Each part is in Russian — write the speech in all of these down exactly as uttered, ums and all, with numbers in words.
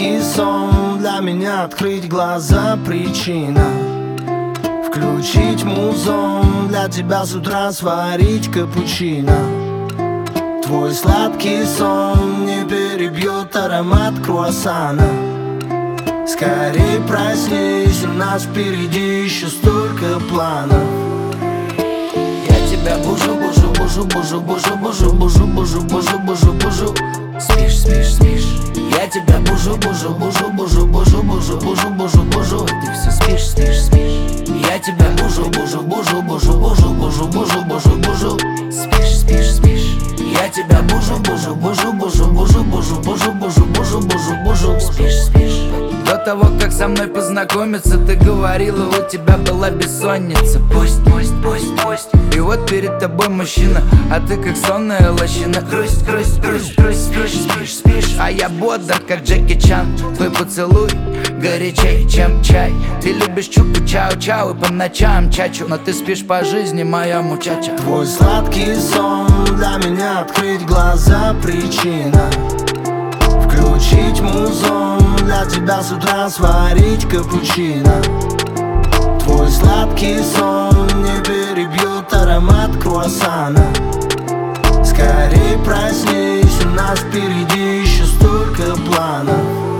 сладкий сон, для меня открыть глаза причина. Включить музон, для тебя с утра сварить капучино. Твой сладкий сон не перебьет аромат круассана. Скорей проснись, у нас впереди еще столько планов. Я тебя бужу, бужу, бужу, бужу, бужу, бужу, бужу, бужу, бужу, бужу, бужу. Спишь, спишь, спишь. Я тебя бужу, бужу, бужу, бужу, бужу, бужу, бужу, бужу, бужу. Ты все спишь, спишь, спишь. Я тебя бужу, бужу, бужу, бужу, бужу, бужу, бужу, бужу, бужу. Спишь, спишь, спишь. Я тебя бужу, бужу, бужу, бужу, бужу, бужу, бужу, бужу, бужу, бужу, бужу. Спишь, спишь. До того, как со мной познакомиться, ты говорила, у тебя была бессонница. Пусть, пусть, пусть, пусть. И вот перед тобой мужчина, а ты как сонная лощина. Грусть, грусть, грусть, грусть, грусть. Спишь, спишь, а я бодр, как Джеки Чан. Твой поцелуй горячей, чем чай. Ты любишь чупу чау-чау и по ночам чачу. Но ты спишь по жизни, моя мучача. Твой сладкий сон, для меня открыть глаза причина. Включить музон, для тебя с утра сварить капучино. Твой сладкий сон не перебьет аромат круассана. Скорей проснись, у нас впереди еще столько планов.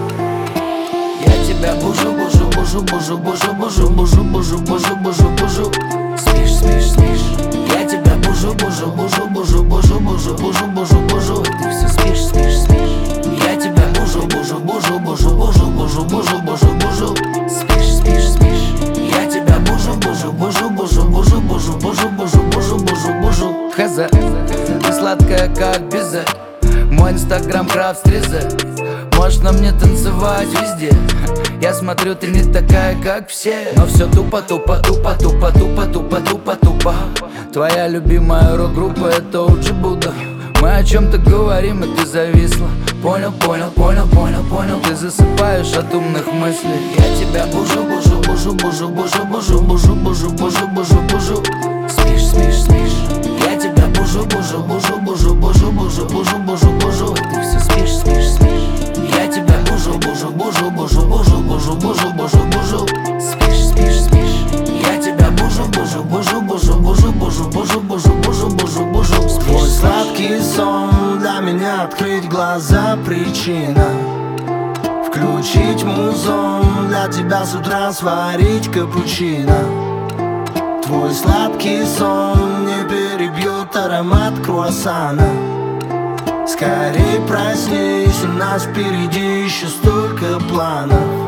Я тебя бужу, бужу, бужу, бужу, бужу, бужу, бужу, бужу, бужу, бужу, бужу. Спишь, спишь, спишь. Я тебя бужу, бужу, бужу, бужу, бужу, бужу, бужу, бужу, бужу. Ты все спишь, спишь, спишь. Я тебя бужу, бужу, бужу, бужу, бужу, бужу, бужу, бужу, бужу. Спишь, спишь, спишь. Я тебя бужу, бужу, бужу, бужу, бужу, бужу, бужу, бужу, бужу, бужу, бужу. Хз, ты сладкая, как безе. Мой инстаграм крав стрезе. Можно мне танцевать везде. Я смотрю, ты не такая, как все. Но все тупо, тупо, тупо, тупо, тупо, тупо, тупо, тупо. Твоя любимая рок-группа — это Оджи Будда. Мы о чем-то говорим, и ты зависла. Понял, понял, понял, понял, понял. Ты засыпаешь от умных мыслей. Я тебя бужу, бужу, бужу, бужу, бужу, бужу, бужу, бужу, бужу, бужу, бужу. Спишь, спишь, спишь. Я тебя бужу, бужу, бужу, бужу, бужу, бужу, бужу, бужу, бужу. Ты все спишь, спишь, спишь. Я тебя бужу, бужу, бужу, бужу, бужу, бужу, бужу, бужу, бужу. Спишь, спишь, спишь. Я тебя бужу, бужу, бужу, бужу, бужу, бужу, бужу, бужу, бужу, бужу, бужу. Твой сладкий сон, для меня открыть глаза причина. Включить музон, для тебя с утра сварить капучино. Твой сладкий сон не перебьет аромат круассана. Скорей проснись, у нас впереди еще столько планов.